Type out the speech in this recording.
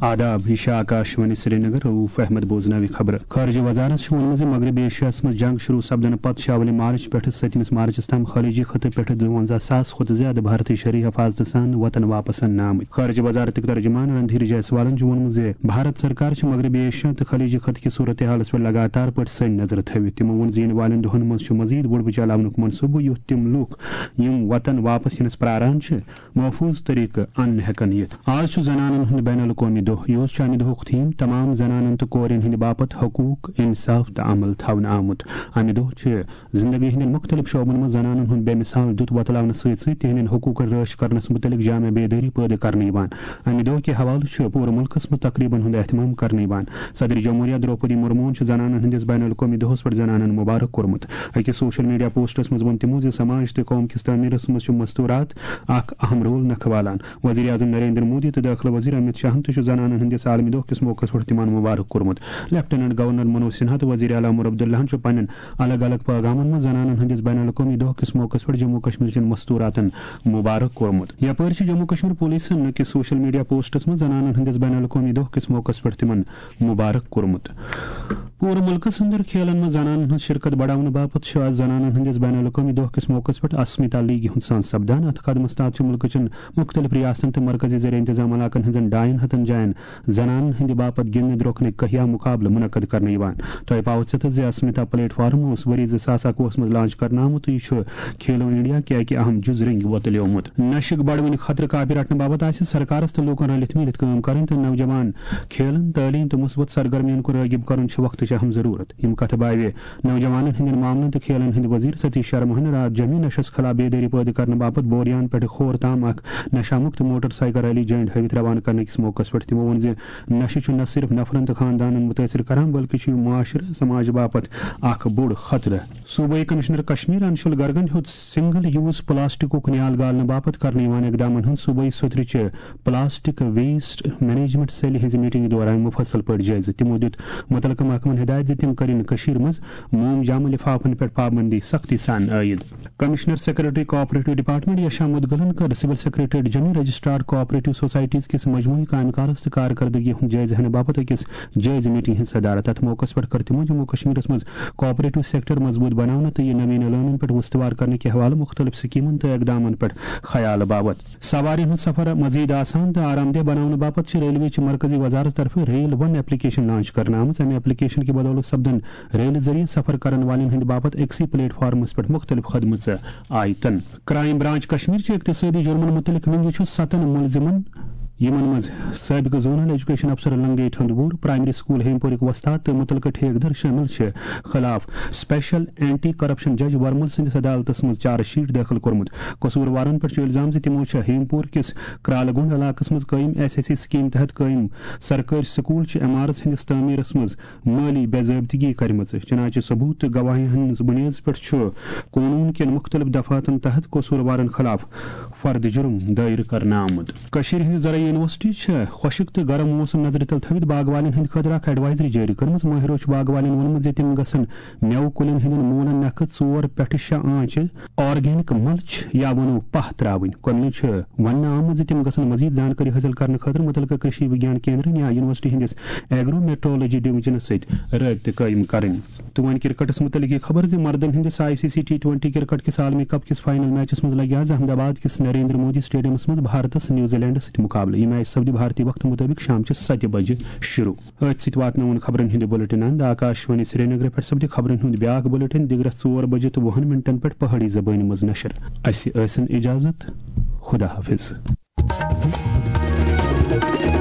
آداب یہ آکاشوانی سری نگر رؤف احمد بوزناوی خبر خارجہ وزارت وونمت مغربی ایشیاس مز جنگ شروع سپدن پتہ 6 مارچ پہ 7 مارچس تام خلیجی خطہ پہ 52,000 کھت زیادہ بھارتی شہری حفاظت سان وطن واپس آمت. خارجہ وزارت ترجمان رندھیر جیسوالن وونمت زِ بھارت سرکار مغربی ایشیا تو خلیجی خطہ کی صورت حالس پہ لگاتار پہ سن نظر تھوت. تمو وون زِ والن دہن مز مزید بوڑ چلاونک منصوبہ یُتھ تم لوک یم وطن واپس ینس پراران محفوظ طریقہ ان ہیکن یت. آج زنانن ہند بین الاقوامی دہ یہ چانہ دہک تھیم تمام زنانن تو کورین ہند باپت حقوق انصاف تو عمل تھون آمت. امہ دہ زندگی ہند مختلف شعبن من زنانن ہند بے مثال دت بتلاؤن ست تہند حقوق رٲچھ کرنس متعلق جامع بیداری پٲدٕ کرنے امہ دہ کہ حوالہ پورٕ ملکس مز تقریبن ہند اہتمام کرنے صدر جمہوریہ دروپدی مرمون زنانن ہندس بین الاقوامی دہس پہ زنانن مبارک کورمت. اکس سوشل میڈیا پوسٹس مز ون تمو سماج تو قوم کس تعمیرس مز مستورات اخ اہم رول نکھوالان. وزیر اعظم نریندر مودی تو داخلہ وزیر امت شاہن تو زنانن ہندس عالمی دہ کس موقع پہ تمن مبارک کورمت. لیفٹیننٹ گورنر منوج سنہا تو وزیر اعلیٰ عمر عبداللہ پنن الگ الگ پیغامن من زنانن ہندس بین الاقوامی دہ کس موقع پہ جموں کشمیر چن مستوراتن مبارک کورمت. یپر جموں کشمیر پولیسن اکس سوشل میڈیا پوسٹس من زنانن ہندس بین الاقوامی دہ کس موقع پہ تمن مبارک کورمت. پورٕ ملکس اندر کھیلن من زنانن ہند شرکت بڑھاؤن باپت آج زنانن ہندس بین الاقوامی دہ کس موقع پہ اسمتا لیگی ہند سان سپدان. ات قدمس تحت ملک چن مختلف ریاستن تو مرکزی زیر انتظام علاقن ہزن 200 جائن زنان ہند باپت گندن دروکھن کہیا مقابلہ منعقد کرنے تہ پاو ژت زِ اسمتا پلیٹ فارم اس ؤری 2021 مز لانچ کرنا آمت. یہ کھیلو انڈیا کی اکہ اہم جز رنگ وتلیومت. نشک بڑوٕنک خطرہ کاپی رٹنے باپت سرکارس تو لوکن رلت ملت کٲم کرٕنۍ تو نوجوان کھیلن تعلیم تو مثبت سرگرمین کو راغب کرن وقت اہم ضرورت. یم کتھ بایوِ نوجوانن ہندین معاملن تو کھیلن ہند وزیر ستیش شرما رات جمی نشس خلاف بیداری پٲدٕ کرنے باپت بوریان پہ کھور تام اخ نشہ مکت موٹر سائیکل ریلی جنڈ ہاوت روانہ کرنے کس موقع پہ تمو وون زِ نشہ نہ صرف نفرن تو خاندانن متاثر کران بلکہ معاشرہ سماج باپت اخ بوڑ خطرہ. صوبائی کمشنر کشمیر انشل گرگن ہیوت سنگل یوز پلاسٹک نیال گالنے باپت کرنے اقدامن ہند صوبائی صدرچ پلاسٹک ویسٹ مینجمنٹ سیل ہز میٹنگ دوران مفصل پہ جائزہ. تمو دت متعلقہ محکمن ہدایت زِ تم کرن کشیر مز موم جام لفافن پہ پابندی سختی سان عائد. Commissioner secretary cooperative department Yasha مدگلن کر سول سیکرٹریٹ جمی رجسٹرار کوآپریٹو سوسائٹیز کس مجموعی کام کارس تو کارکردگی ہند جائزہ ہنے باپت اکس جائزہ میٹنگ ہند صدارت. ات موقع پہ کر تمو جموں کشمیر مز کوآپریٹو سیکٹر مضبوط بناؤن تو یہ نوین اعلانن پہ استوار کرنے کے حوالہ مختلف سکیمن تو اقدامن پہ خیال باپت. سوارین ہند سفر مزید آسان تو آرام دہ بناؤن باپت ریلوے مرکزی وزارت طرف ریل ون ایپلیکیشن لانچ کرنا آمت. امہ ایپلیکیشن کی بدولت سپدن ریل ذریعہ سفر کرن والن ہند باپت اکسی پلیٹ فارمس پہ مختلف خدمت آیتن. کرائم برانچ کشمیر اقتصادی جرمن متعلق ونگ 7 ملزمن یمن مز سابق زونل ایجوکیشن افسر لنگیٹ ہندبور پرائمری سکول ہیمپورک وستاد تو متعلقہ ٹھیکدر شامل خلاف سپیشل اینٹی کرپشن جج ورمل سندس عدالتس مز چارج شیٹ داخل کورمت. قصوروارن پہ الزام زِ تمو ہیمپور کس کرالگونڈ علاقس مز قائم SSC سکیم تحت قائم سرکاری سکول عمارت ہندس تعمیرس مز مالی بے ضابطگی کرمژ. چنانچہ ثبوت تو گواہی ہندس بنیاد پہ قانون کن مختلف دفعاتن تحت قصوروارن خلاف فرد جرم دائر کرنا آمت. زرعی یونیورسٹی خشک تو گرم موسم نظر تل تھوت باغوالن ہند خاطر اخ ایڈوائزری جاری کرم. ماہرو باغوالن وونمت تم گھن میوٕ کُلین ہندین مولن نکھٕ 4 پٮ۪ٹھٕ 6 آنچہ آرگینک ملچ یا ونو پہ تراوین. کُنہِ وننہٕ آمت تم گھن مزید زانکاری حاصل کرنے خاطر متعلقہ کೃಷಿ وگیان کیندرن یا یونیورسٹی ہندس ایگرو میٹرولوجی ڈویژنس ست رابطہ قائم کریں. تو وۄنۍ کرکٹس متعلق یہ خبر زِ مردن ہندس ICC T20 کرکٹ کس عالمی کپ کس فائنل میچس مز لگہِ آز احمد آباد کس نریندر مودی سٹیڈیمس مز بھارتس نیوزی لینڈس ست مقابلہ. یہ میچ سپدِ بھارتی وقت مطابق شام 7 بجے شروع. ست واتن خبرن ہند بلٹن اند آکاشوانی سری نگر پہ سپدِ خبرن ہند بیاکھ بلٹن دگرس 4 بجے تو 20 منٹن پہ پہاڑی زبان مز نشر. اس ٲسِن اجازت. خدا حافظ.